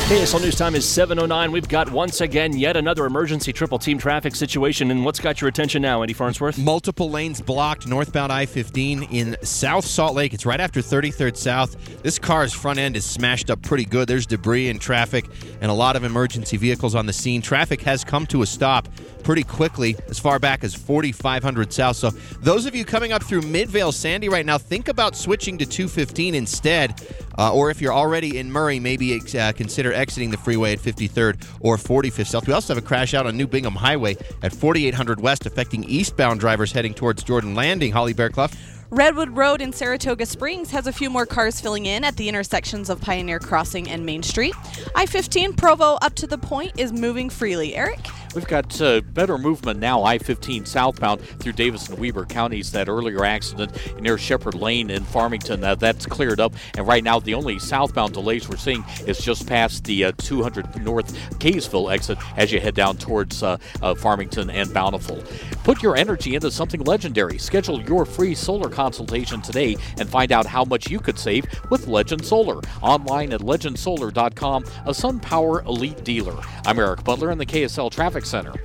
KSL News Time is 7:09. We've got, once again, yet another emergency triple team traffic situation. And what's got your attention now, Andy Farnsworth? Multiple lanes blocked northbound I-15 in South Salt Lake. It's right after 33rd South. This car's front end is smashed up pretty good. There's debris and traffic and a lot of emergency vehicles on the scene. Traffic has come to a stop pretty quickly as far back as 4500 South. So those of you coming up through Midvale Sandy right now, think about switching to 215 instead. Or if you're already in Murray, maybe consider exiting the freeway at 53rd or 45th South. We also have a crash out on New Bingham Highway at 4800 West, affecting eastbound drivers heading towards Jordan Landing. Holly Bearclough. Redwood Road in Saratoga Springs has a few more cars filling in at the intersections of Pioneer Crossing and Main Street. I-15 Provo up to the point is moving freely. Eric? We've got better movement now, I-15 southbound through Davis and Weber counties. That earlier accident near Shepherd Lane in Farmington, that's cleared up. And right now, the only southbound delays we're seeing is just past the 200 North Kaysville exit as you head down towards Farmington and Bountiful. Put your energy into something legendary. Schedule your free solar consultation today and find out how much you could save with Legend Solar. Online at legendsolar.com, a SunPower Elite dealer. I'm Eric Butler in the KSL Traffic Center.